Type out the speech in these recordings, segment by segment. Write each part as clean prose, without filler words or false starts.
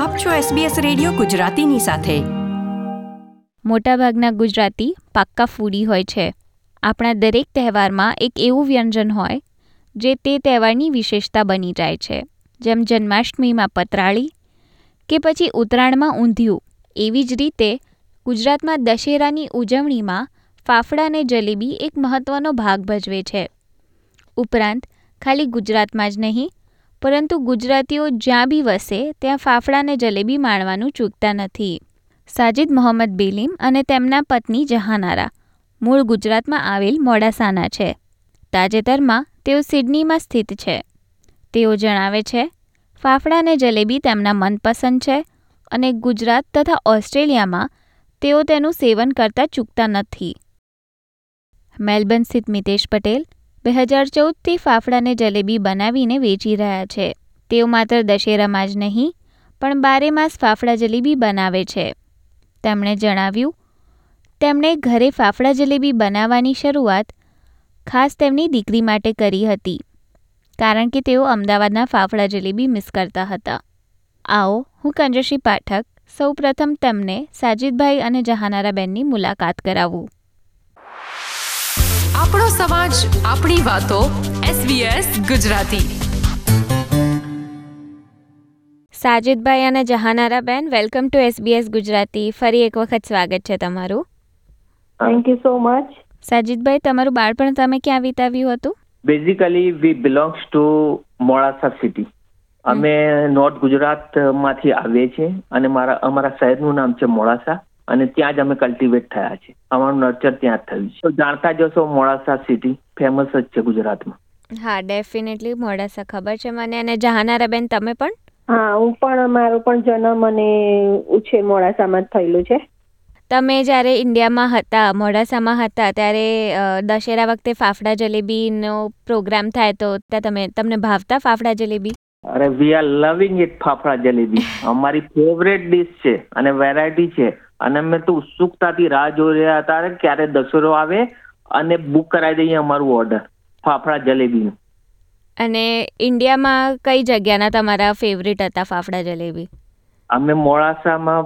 આપ છો SBS radio ગુજરાતીની સાથે. મોટાભાગના ગુજરાતી પાક્કા ફૂડી હોય છે. આપણા દરેક તહેવારમાં એક એવું વ્યંજન હોય જે તે તહેવારની વિશેષતા બની જાય છે. જેમ જન્માષ્ટમીમાં પતરાળી કે પછી ઉત્તરાયણમાં ઊંધિયું, એવી જ રીતે ગુજરાતમાં દશેરાની ઉજવણીમાં ફાફડા અને જલેબી એક મહત્ત્વનો ભાગ ભજવે છે. ઉપરાંત ખાલી ગુજરાતમાં જ નહીં, પરંતુ ગુજરાતીઓ જ્યાં બી વસે ત્યાં ફાફડા અને જલેબી માણવાનું ચૂકતા નથી. સાજિદ મોહમ્મદ બેલીમ અને તેમના પત્ની જહાનારા મૂળ ગુજરાતમાં આવેલ મોડાસાના છે. તાજેતરમાં તેઓ સિડનીમાં સ્થિત છે. તેઓ જણાવે છે, ફાફડા અને જલેબી તેમના મનપસંદ છે અને ગુજરાત તથા ઓસ્ટ્રેલિયામાં તેઓ તેનું સેવન કરતા ચૂકતા નથી. મેલબર્ન સ્થિત મિતેશ પટેલ 2014થી ફાફડા અને જલેબી બનાવીને વેચી રહ્યા છે. તેઓ માત્ર દશેરામાં જ નહીં, પણ 12 માસ ફાફડા જલેબી બનાવે છે. તેમણે જણાવ્યું, તેમણે ઘરે ફાફડા જલેબી બનાવવાની શરૂઆત ખાસ તેમની દીકરી માટે કરી હતી, કારણ કે તેઓ અમદાવાદના ફાફડા જલેબી મિસ કરતા હતા. આવો હું કંજશી પાઠક સૌપ્રથમ તેમને સાજિદભાઈ અને જહાનારાબેનની મુલાકાત કરાવું. આપણો સમાજ, આપણી વાતો. SBS ગુજરાતી. સાજિદભાઈ અને જહાનારાબેન, વેલકમ ટુ SBS ગુજરાતી. ફરી એક વખત સ્વાગત છે તમારું. Thank you so much. સાજિદભાઈ, તમારું બાળપણ તમે ક્યાં વિતાવ્યું હતું? Basically we belongs to Modasa city. અમે નોર્થ ગુજરાતમાંથી આવીએ છીએ અને અમારા શહેરનું નામ છે મોડાસા અને ત્યાં જ અમે કલ્ટિવેટ થયા છે. અમારું નર્ચર ત્યાં જ થયું છે. તો જાણતા જશો, મોડાસા સિટી ફેમસ જ છે ગુજરાતમાં. હા, ડેફિનેટલી મોડાસા ખબર છે મને. અને જહાનારાબેન, તમે પણ? હા, હું પણ. મારો પણ જન્મ અને ઉછેર મોડાસામાં જ થયેલું છે. તમે જ્યારે ઇન્ડિયામાં હતા, મોડાસામાં હતા, ત્યારે દશેરા વખતે ફાફડા જલેબીનો પ્રોગ્રામ થાય તો તમને ભાવતા ફાફડા જલેબી? અરે, we are loving it. Fafda jalebi અમારી ફેવરેટ ડિશ છે અને વેરાયટી છે. અને અમે તો ઉત્સુકતાથી રાહ જોઈ રહ્યા હતા ક્યારે દશેરો આવે અને બુક કરાવી દઈએ અમારું ઓર્ડર ફાફડા જલેબીનું. અને ઇન્ડિયામાં કઈ જગ્યાના તમારા ફેવરેટ હતા ફાફડા જલેબી? અમે મોડાસામાં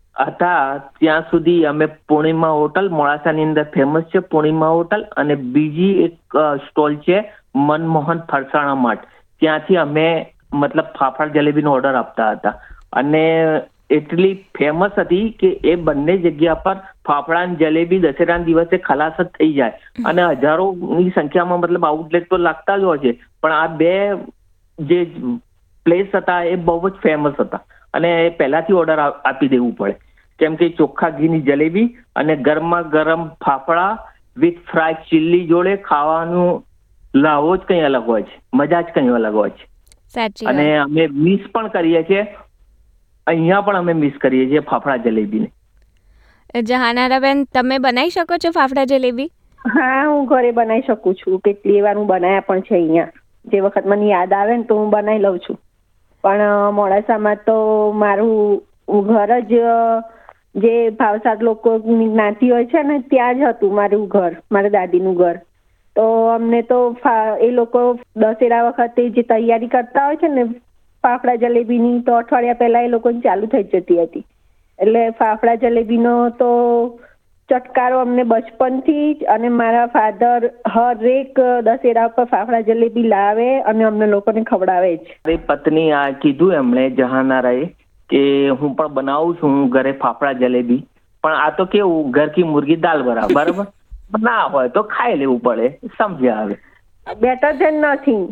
હતા ત્યાં સુધી અમે પૂર્ણિમા હોટલ, મોડાસાની અંદર ફેમસ છે પૂર્ણિમા હોટલ, અને બીજી એક સ્ટોલ છે મનમોહન ફરસાણા માર્ટ. ત્યાંથી અમે ફાફડા જલેબીનો ઓર્ડર આપતા હતા. અને એટલી ફેમસ હતી કે એ બંને જગ્યા પર ફાફડા અને જલેબી દશેરાના દિવસે ખલાસ જ થઈ જાય અને હજારોની સંખ્યામાં આઉટલેટ તો લાગતા જ હોય છે. પણ આ બે જે પ્લેસ હતા એ બહુ જ ફેમસ હતા અને એ પહેલાથી ઓર્ડર આપી દેવું પડે, કેમ કે ચોખ્ખા ઘીની જલેબી અને ગરમા ગરમ ફાફડા વિથ ફ્રાય ચીલી જોડે ખાવાનું લાવો જ કંઈ અલગ હોય છે, મજા જ કંઈ અલગ હોય છે. સાચી. અને અમે મિસ પણ કરીએ છીએ, અહીંયા પણ અમે મિસ કરીએ છીએ ફાફડા જલેબીને. જહાનારાબેન, તમે બનાવી શકો છો ફાફડા જલેબી? હા, હું ઘરે બનાવી શકું છું. કેટલી વાર હું બનાવ્યા પણ છે અહીંયા. જે વખત મને યાદ આવે ને તો હું બનાવી લઉં છું. પણ મોડાસામાં તો મારું ઘર જ જે ભાવસાર લોકોની જ્ઞાતિ હોય છે ને ત્યાં જ હતું મારું ઘર, મારા દાદીનું ઘર. તો અમને તો એ લોકો દશેરા વખતે જે તૈયારી કરતા હોય છે ને ફાફડા જલેબીની, તો અઠવાડિયા પહેલા એ લોકોની ચાલુ થઈ જતી હતી. એટલે ફાફડા જલેબીનો તો ચટકારો અમને બચપનથી જ, અને મારા ફાધર હરેક દશેરા પર ફાફડા જલેબી લાવે અને અમને લોકોને ખવડાવે જ. મારી પત્ની આ કીધું એમણે, જહાનારાએ, કે હું પણ બનાવું છું ઘરે ફાફડા જલેબી. પણ આ તો કેવું, ઘર કી મુર્ગી દાલ બરાબર ના હોય તો ખાઈ લેવું પડે, સમજ્યા? હવે બેટર ધેન નથિંગ.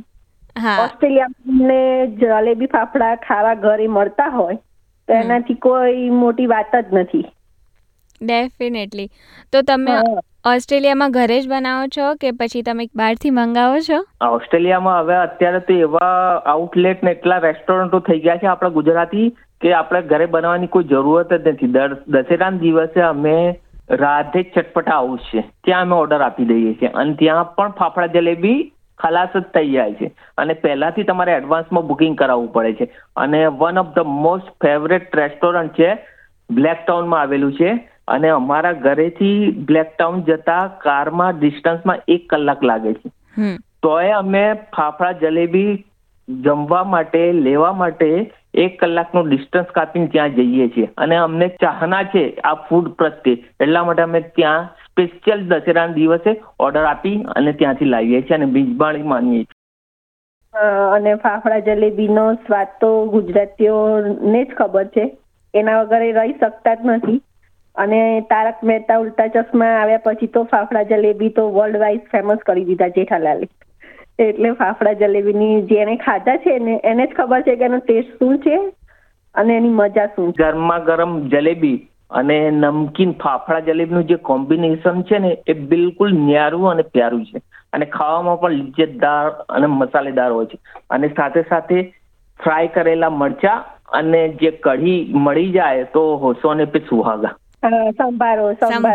ઓસ્ટ્રેલિયામાં જલેબી ફાફડા ખાવા ઘરે મળતા હોય તો એનાથી કોઈ મોટી વાત જ નથી. ડેફિનેટલી. તો તમે ઓસ્ટ્રેલિયામાં ઘરે જ બનાવો છો કે પછી તમે બહારથી મંગાવો છો? ઓસ્ટ્રેલિયામાં હવે અત્યારે તો એવા આઉટલેટ ને એટલા રેસ્ટોરન્ટો થઈ ગયા છે આપણા ગુજરાતી કે આપણે ઘરે બનાવવાની કોઈ જરૂરત જ નથી. દશેરાના દિવસે અમે રાધે ચટપટા હાઉસ છે ત્યાં અમે ઓર્ડર આપી દઈએ છીએ અને ત્યાં પણ ફાફડા જલેબી ખલાસ જ થઈ જાય છે અને પહેલાથી તમારે એડવાન્સમાં બુકિંગ કરાવવું પડે છે. અને one of the most favourite restaurant છે, બ્લેક ટાઉનમાં આવેલું છે. અને અમારા ઘરેથી બ્લેક ટાઉન જતા કારમાં ડિસ્ટન્સમાં 1 કલાક લાગે છે. તોય અમે ફાફડા જલેબી જમવા માટે, લેવા માટે 1 કલાકનું ડિસ્ટન્સ કાપીને ત્યાં જઈએ છીએ અને અમને ચાહના છે આ ફૂડ પ્રત્યે, એટલા માટે અમે ત્યાં સ્પેશિયલ દશેરાના દિવસે ઓર્ડર આપી અને ત્યાંથી લાવીએ છીએ અને બીજબાણી માનીએ છીએ. અને ફાફડા જલેબીનો સ્વાદ તો ગુજરાતીઓને જ ખબર છે, એના વગર એ રહી શકતા જ નથી. અને તારક મહેતા ઉલ્ટા ચશ્મા આવ્યા પછી તો ફાફડા જલેબી તો વર્લ્ડ વાઇડ ફેમસ કરી દીધા જેઠાલાલે. એટલે ફાફડા જલેબીની જેને ખાધા છે ને એને જ ખબર છે કે એનો ટેસ્ટ શું છે અને એની મજા શું છે. ગરમા ગરમ જલેબી અને નમકીન ફાફડા જલેબીનું જે કોમ્બિનેશન છે ને એ બિલકુલ ન્યારું અને પ્યારું છે અને ખાવામાં પણ લિજ્જતદાર અને મસાલેદાર હોય છે. અને સાથે સાથે ફ્રાય કરેલા મરચા અને જે કઢી મળી જાય તો હોશોને પે સુહાગા. સંભારો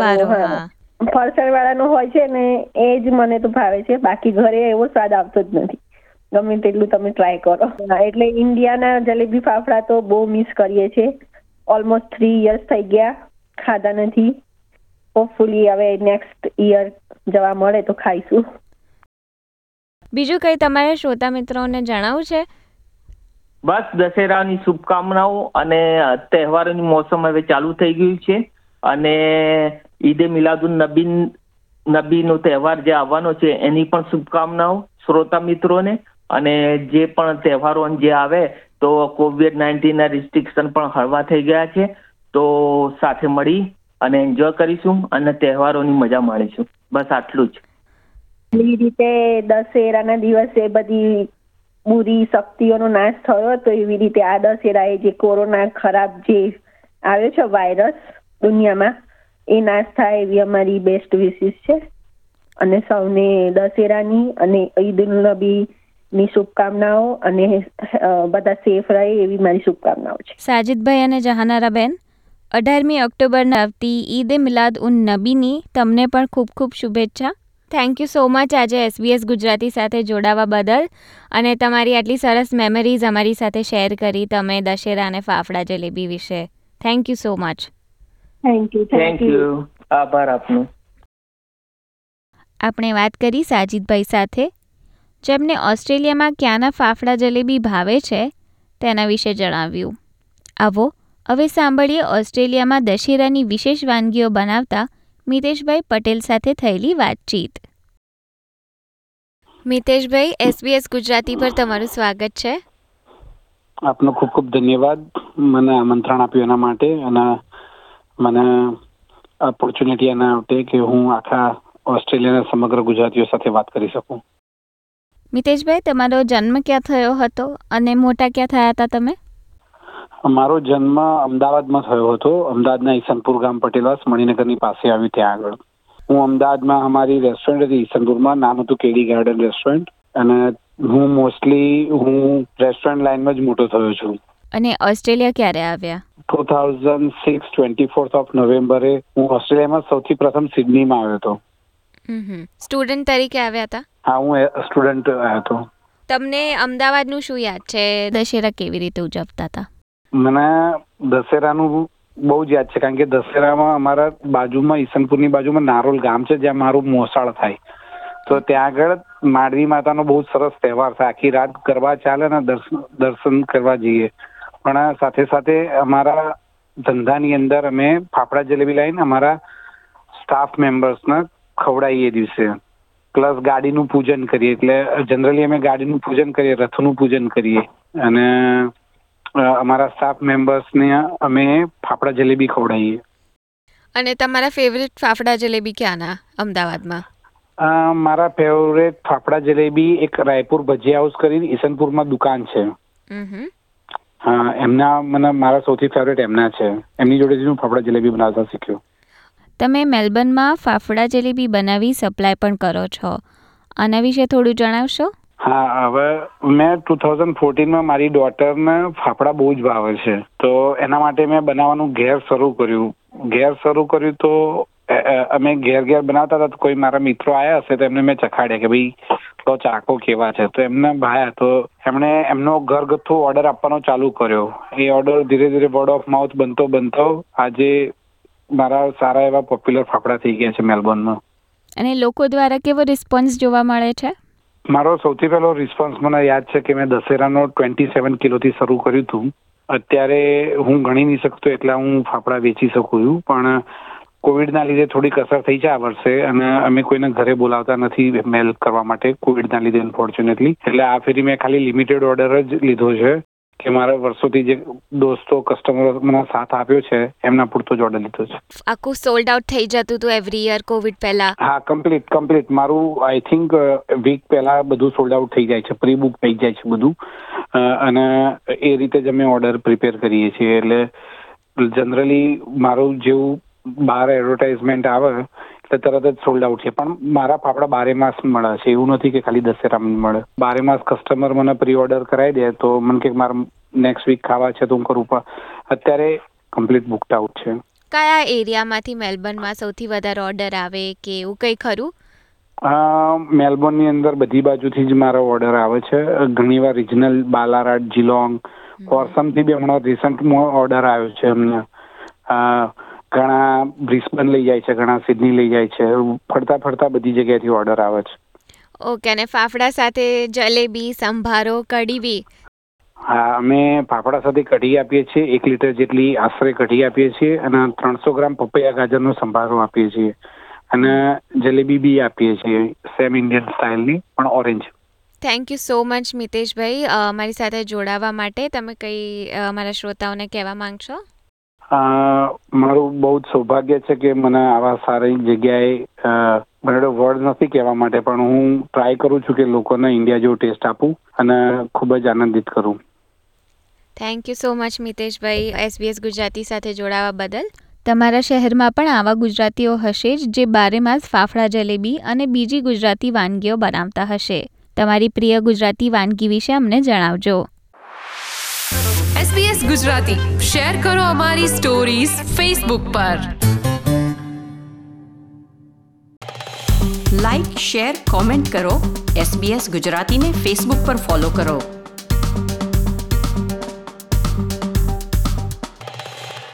ફરસાણ વાળાનો હોય છે ને એ જ મને તો ભાવે છે, બાકી ઘરે એવો સ્વાદ આવતો જ નથી ગમે તેટલું તમે ટ્રાય કરો. એટલે ઇન્ડિયાના જલેબી ફાફડા તો બહુ મિસ કરીએ છીએ. ઓલમોસ્ટ 3 years થઈ ગયા ખાધા નથી. હોપફુલી હવે નેક્સ્ટ યર જવા મળે તો ખાઈશું. બીજું કંઈ તમારે શ્રોતા મિત્રોને જણાવવું છે? બસ દશેરાની શુભકામનાઓ અને તહેવારોની મોસમ હવે ચાલુ થઈ ગયું છે અને ઈદે મિલાદુન નબીનો તહેવાર જે આવવાનો છે એની પણ શુભકામનાઓ શ્રોતા મિત્રોને. અને જે પણ તહેવારો જે આવે તો COVID-19 રિસ્ટ્રિક્શન પણ હળવા થઈ ગયા છે, તો સાથે મળી અને એન્જોય કરીશું અને તહેવારોની મજા માણીશું. બસ આટલું જ. એ રીતે દશેરાના દિવસે બધી બુરી શક્તિઓનો નાશ થયો તો એવી રીતે આ દશેરાએ જે કોરોના ખરાબ જે આવ્યો છે વાયરસ દુનિયામાં એ નાશ થાય એવી અમારી બેસ્ટ વિશિસ છે. અને સૌને દશેરાની અને ઈદ ઉલ નબીની શુભકામનાઓ અને બધા સેફ રહે એવી મારી શુભકામનાઓ છે. સાજિદભાઈ અને જહાનારા બેન, 18મી ઓક્ટોબરના આવતી ઈદ મિલાદ ઉન નબીની તમને પણ ખૂબ ખૂબ શુભેચ્છા. થેન્ક યુ સો મચ આજે SBS ગુજરાતી સાથે જોડાવા બદલ અને તમારી આટલી સરસ મેમરીઝ અમારી સાથે શેર કરી તમે દશેરા અને ફાફડા જલેબી વિશે. Thank you so much. Thank you. આભાર આપનો. આપણે વાત કરી સાજિદભાઈ સાથે, જેમને ઓસ્ટ્રેલિયામાં ક્યાંના ફાફડા જલેબી ભાવે છે તેના વિશે જણાવ્યું. આવો હવે સાંભળીએ ઓસ્ટ્રેલિયામાં દશેરાની વિશેષ વાનગીઓ બનાવતા મિતેશભાઈ પટેલ સાથે થયેલી વાતચીત. મિતેશભાઈ, SBS ગુજરાતી પર તમારું સ્વાગત છે. આપનો ખૂબ ખૂબ ધન્યવાદ મને આમંત્રણ આપ્યું એના માટે અને મને ઓપોર્ચ્યુનિટી એના માટે કે હું આખા ઓસ્ટ્રેલિયાના સમગ્ર ગુજરાતીઓ સાથે વાત કરી શકું. મિતેશભાઈ, તમારો જન્મ ક્યાં થયો હતો અને મોટા ક્યાં થયા હતા તમે? મારો જન્મ અમદાવાદમાં થયો હતો. અમદાવાદના ઈસનપુર ગામ પટેલવાસ મણિનગરની પાસે આવ્યું ત્યાં આગળ. હું અમદાવાદમાં અમારી રેસ્ટોરન્ટ હતી ઈસનપુરમાં, નામ હતું કેડી ગાર્ડન રેસ્ટોરન્ટ. અને હું રેસ્ટોરન્ટ લાઈનમાં જ મોટો થયો છું. અને ઓસ્ટ્રેલિયા ક્યારે આવ્યા? 2006 24 નવેમ્બરે હું ઓસ્ટ્રેલિયામાં સૌથી પ્રથમ સિડનીમાં આવ્યો હતો. સ્ટુડન્ટ તરીકે આવ્યા હતા? હા, હું સ્ટુડન્ટ આવ્યો હતો. તમને અમદાવાદનું શું યાદ છે? દશેરા કેવી રીતે ઉજવતા હતા? મને દશેરાનું બહુ જ યાદ છે, કારણ કે દશેરામાં અમારા બાજુમાં ઈસનપુરની બાજુમાં નારોલ ગામ છે જ્યાં મારું મોસાળ થાય. તો ત્યાં આગળ માંડવી માતાનો બહુ સરસ તહેવાર થાય. આખી રાત ગરબા ચાલે ને દર્શન કરવા જઈએ. પણ સાથે સાથે અમારા ધંધાની અંદર અમે ફાફડા જલેબી લાવીને અમારા સ્ટાફ મેમ્બર્સને ખવડાવીએ દિવસે. પ્લસ ગાડીનું પૂજન કરીએ. એટલે જનરલી અમે ગાડીનું પૂજન કરીએ, રથનું પૂજન કરીએ અને અમારા સ્ટાફ મેમ્બર્સને અમે ફાફડા જલેબી ખવડાવીએ. અને તમારા ફેવરેટ ફાફડા જલેબી ક્યાંના અમદાવાદમાં? મારા ફેવરેટ ફાફડા જલેબી એક રાયપુર ભજીયા હાઉસ કરીને ઈસનપુરમાં દુકાન છે. હા, મારા સૌથી ફેવરેટ એમના છે. એમની જોડેથી હું ફાફડા જલેબી બનાવતા શીખ્યો. તમે મેલબર્નમાં ફાફડા જલેબી બનાવી સપ્લાય પણ કરો છો, આના વિશે થોડું જણાવશો? હા, હવે મેં 2014માં મારી ડોટરને ફાફડા બહુ જ ભાવે છે, તો એના માટે મેં બનાવવાનું ઘેર શરૂ કર્યું. તો અમે ઘેર બનાવતા હતા. કોઈ મારા મિત્રો આવ્યા હશે તો એમને મેં ચખાડ્યા કે ભાઈ તો ચાકો કેવા છે, તો એમને ભાયા. તો એમણે એમનો ઘરગથ્થુ ઓર્ડર આપવાનો ચાલુ કર્યો. એ ઓર્ડર ધીરે ધીરે વર્ડ ઓફ માઉથ બનતો આજે મારા સારા એવા પોપ્યુલર ફાફડા થઈ ગયા છે મેલબોર્નમાં. અને લોકો દ્વારા કેવો રિસ્પોન્સ જોવા મળે છે? મારો સૌથી પહેલો રિસ્પોન્સ મને યાદ છે કે મેં દશેરાનો 27 કિલોથી શરૂ કર્યું હતું અત્યારે હું ગણી નહીં શકતો એટલા હું ફાફડા વેચી શકું છું, પણ કોવિડના લીધે થોડીક અસર થઈ છે આ વર્ષે, અને અમે કોઈને ઘરે બોલાવતા નથી મેલ કરવા માટે કોવિડના લીધે અનફોર્ચ્યુનેટલી. એટલે આ ફેરી મેં ખાલી લિમિટેડ ઓર્ડર જ લીધો છે કે મારા વર્ષોથી જે દોસ્તો કસ્ટમરો મને સાથ આપ્યો છે એમના પૂરતો જ ઓર્ડર લીધો છે. આખું સોલ્ડ આઉટ થઈ જતું હતું એવરી યર કોવિડ પહેલા? હા, કમ્પ્લીટ મારું આઈ થિંક વીક પહેલા બધું સોલ્ડ આઉટ થઈ જાય છે, પ્રી બુક થઈ જાય છે બધું, અને એ રીતે જ અમે ઓર્ડર પ્રિપેર કરીએ છીએ. એટલે જનરલી મારું જેવું બહાર એડવર્ટાઇઝમેન્ટ આવે એટલે તરત જ સોલ્ડ આઉટ છે. પણ મારા ફાફડા 12 માસ મળે છે, એવું નથી કે ખાલી દશેરામાં મળે. 12 માસ કસ્ટમર મને પ્રી ઓર્ડર કરાવી દે તો મને કે મારે નેક્સ્ટ વીક ખાવા છે તો હું કરું, પણ અત્યારે કમ્પ્લીટ બુકડ આઉટ છે. કયા એરિયામાંથી મેલબર્નમાં સૌથી વધારે ઓર્ડર આવે કે એવું કંઈ ખરું? મેલબોર્નની અંદર બધી બાજુથી જ મારો ઓર્ડર આવે છે. ઘણીવાર રિજનલ બાલારાટ, જીલોંગ, કોરસમથી બી હમણાં રિસન્ટમાં ઓર્ડર આવ્યો છે અમને. ઘણા બ્રિસ્બન લઈ જાય છે, ઘણા સિડની લઈ જાય છે, ફરતા બધી જગ્યાએથી ઓર્ડર આવે છે. ઓકે. અને ફાફડા સાથે જલેબી, સંભારો, કઢી બી? હા, અમે ફાફડા સાથે કઢી આપીએ છીએ, 1 લીટર જેટલી આશરે કઢી આપીએ છીએ, અને 300 ગ્રામ પપૈયા ગાજરનો સંભારો આપીએ છીએ, અને જલેબી બી આપીએ છીએ સેમ ઇન્ડિયન સ્ટાઇલની પણ orange. Thank you so much મિતેશભાઈ, મારી સાથે જોડાવા માટે. તમે કંઈ અમારા શ્રોતાઓને કહેવા માંગશો? મારું બહુ જ સૌભાગ્ય છે કે મને આવા સારી જગ્યાએ, મને વર્ડ નથી કહેવા માટે, પણ હું ટ્રાય કરું છું કે લોકોને ઇન્ડિયા જેવો ટેસ્ટ આપું અને ખૂબ જ આનંદિત કરું. થેન્ક યુ સો મચ મિતેશભાઈ, SBS ગુજરાતી સાથે જોડાવા બદલ. તમારા શહેરમાં પણ આવા ગુજરાતીઓ હશે જ જે 12 માસ ફાફડા, જલેબી અને બીજી ગુજરાતી વાનગીઓ બનાવતા હશે. તમારી પ્રિય ગુજરાતી વાનગી વિશે અમને જણાવજો. SBS ગુજરાતી શેર કરો અમારી સ્ટોરીઝ ફેસબુક પર. લાઇક, શેર, કોમેન્ટ કરો. SBS ગુજરાતીને ફેસબુક પર ફોલો કરો.